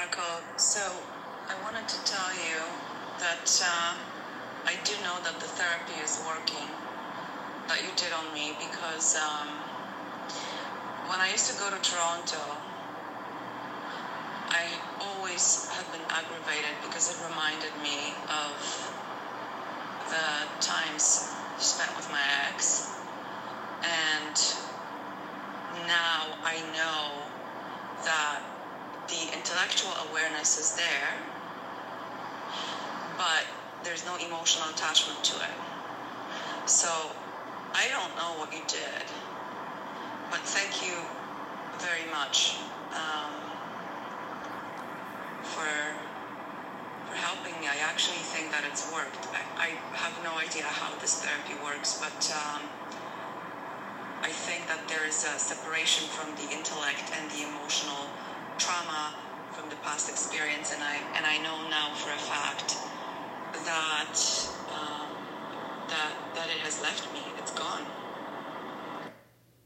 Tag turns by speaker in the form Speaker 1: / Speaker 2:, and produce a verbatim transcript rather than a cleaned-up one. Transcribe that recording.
Speaker 1: Marco. So I wanted to tell you that uh, I do know that the therapy is working that you did on me, because um, when I used to go to Toronto, I always had been aggravated because it reminded me of the times spent with my ex. And now I know that the intellectual awareness is there, but there's no emotional attachment to it. So I don't know what you did, but thank you very much um, for for helping me. I actually think that it's worked. I, I have no idea how this therapy works, but um, I think that there is a separation from the intellect and the emotional trauma from the past experience, and I and I know now for a fact that